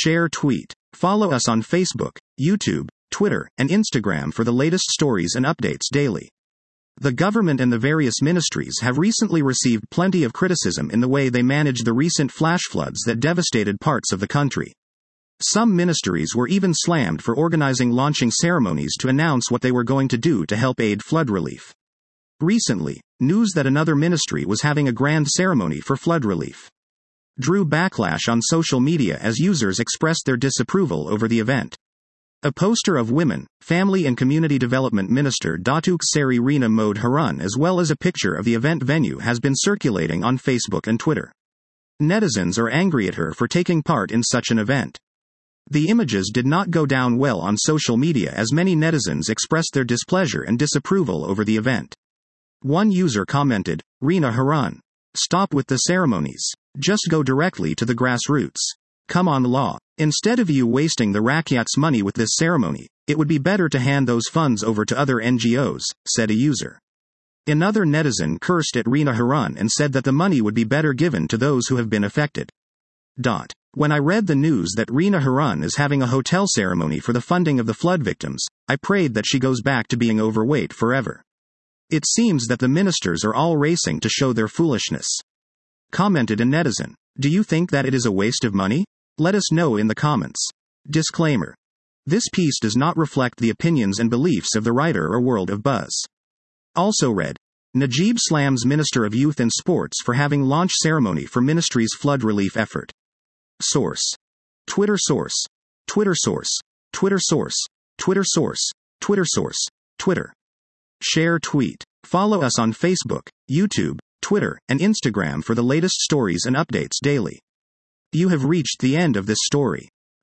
Share tweet. Follow us on Facebook, YouTube, Twitter, and Instagram for the latest stories and updates daily. The government and the various ministries have recently received plenty of criticism in the way they managed the recent flash floods that devastated parts of the country. Some ministries were even slammed for organizing launching ceremonies to announce what they were going to do to help aid flood relief. Recently, news that another ministry was having a grand ceremony for flood relief drew backlash on social media as users expressed their disapproval over the event. A poster of Women, Family and Community Development Minister Datuk Seri Rina Mohd Harun as well as a picture of the event venue has been circulating on Facebook and Twitter. Netizens are angry at her for taking part in such an event. The images did not go down well on social media as many netizens expressed their displeasure and disapproval over the event. One user commented, "Rina Harun. Stop with the ceremonies. Just go directly to the grassroots. Come on law. Instead of you wasting the Rakyat's money with this ceremony, it would be better to hand those funds over to other NGOs," said a user. Another netizen cursed at Rina Harun and said that the money would be better given to those who have been affected. When I read the news that Rina Harun is having a hotel ceremony for the funding of the flood victims, I prayed that she goes back to being overweight forever. It seems that the ministers are all racing to show their foolishness. Commented a netizen. Do you think that it is a waste of money? Let us know in the comments. Disclaimer. This piece does not reflect the opinions and beliefs of the writer or World of Buzz. Also read. Najib slams Minister of Youth and Sports for having launch ceremony for ministry's flood relief effort. Source. Twitter source. Twitter source. Twitter source. Twitter source. Twitter source. Twitter. Share tweet. Follow us on Facebook, YouTube, Twitter, and Instagram for the latest stories and updates daily. You have reached the end of this story.